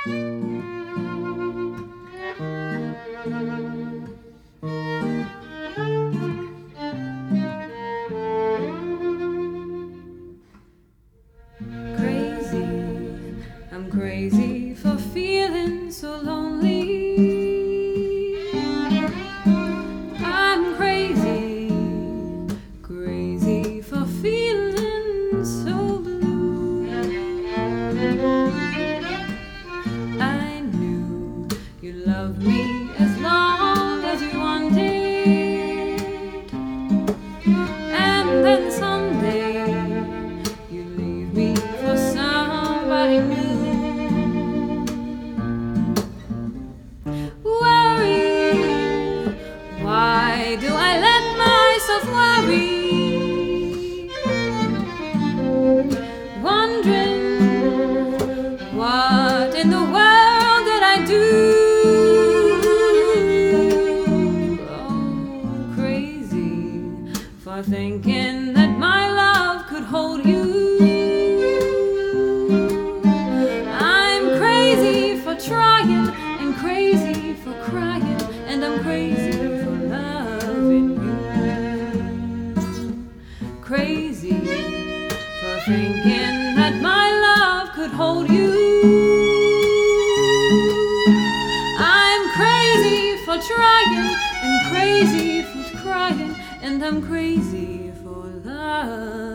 I'm crazy for feeling so lonely. I'm crazy, crazy for feeling so blue. I knew you loved me as long as you wanted, and then someday you leave me for somebody new. Why do I let myself worry? Wondering what in the world did I do? Oh, crazy for thinking that my love could hold you. I'm crazy for trying and crazy for crying, and I'm crazy for loving you. Crazy for thinking that my love could hold you. I'm crazy for trying and crazy for crying, and I'm crazy for love.